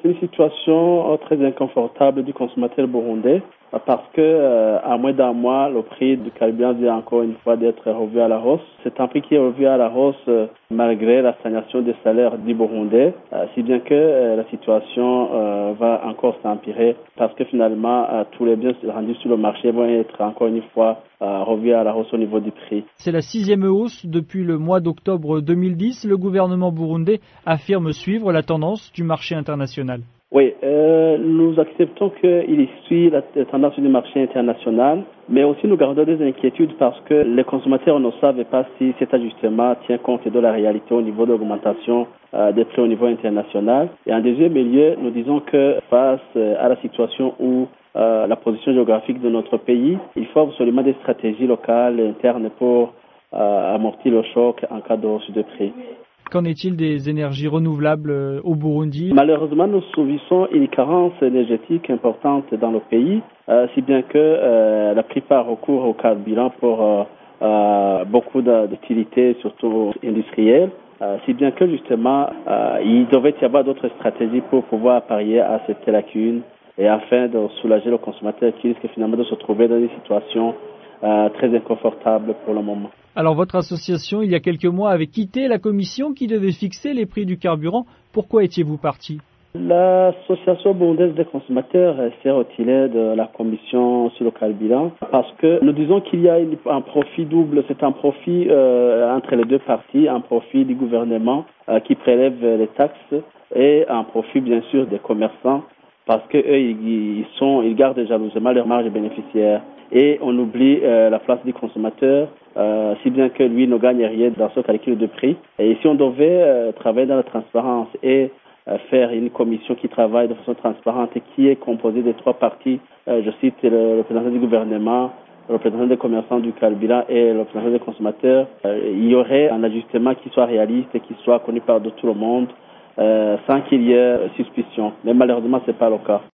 c'est une situation très inconfortable du consommateur burundais parce que à moins d'un mois, le prix du carburant vient encore une fois d'être revu à la hausse. C'est un prix qui est revu à la hausse malgré la stagnation des salaires du Burundais, si bien que la situation va encore s'empirer parce que finalement tous les biens rendus sur le marché vont être encore une fois revus à la hausse au niveau du prix. C'est la 6e hausse depuis le mois d'octobre 2010. Le gouvernement burundais affirme suivre la tendance du marché international. Oui, nous acceptons qu'il suit la tendance du marché international, mais aussi nous gardons des inquiétudes parce que les consommateurs ne savent pas si cet ajustement tient compte de la réalité au niveau de l'augmentation des prix au niveau international. Et en deuxième lieu, nous disons que face à la situation où la position géographique de notre pays, il faut absolument des stratégies locales et internes pour amortir le choc en cas de hausse de prix. Qu'en est-il des énergies renouvelables au Burundi? Malheureusement, nous subissons une carence énergétique importante dans le pays, si bien que la plupart recourent au carburant pour beaucoup d'utilités, surtout industrielles, si bien que justement, il devait y avoir d'autres stratégies pour pouvoir parier à cette lacune et afin de soulager le consommateur qui risque finalement de se trouver dans une situation très inconfortable pour le moment. Alors votre association, il y a quelques mois, avait quitté la commission qui devait fixer les prix du carburant. Pourquoi étiez-vous parti? L'association burundaise des consommateurs s'est retirée de la commission sur le carburant parce que nous disons qu'il y a un profit double, c'est un profit entre les deux parties, un profit du gouvernement qui prélève les taxes et un profit bien sûr des commerçants parce que eux ils gardent jalousement leur marge bénéficiaire et on oublie la place du consommateur, si bien que lui ne gagne rien dans ce calcul de prix. Et si on devait travailler dans la transparence et faire une commission qui travaille de façon transparente et qui est composée de trois parties, je cite le représentant du gouvernement, le représentant des commerçants du carburant et le représentant des consommateurs, il y aurait un ajustement qui soit réaliste et qui soit connu par tout le monde sans qu'il y ait suspicion. Mais malheureusement, ce n'est pas le cas.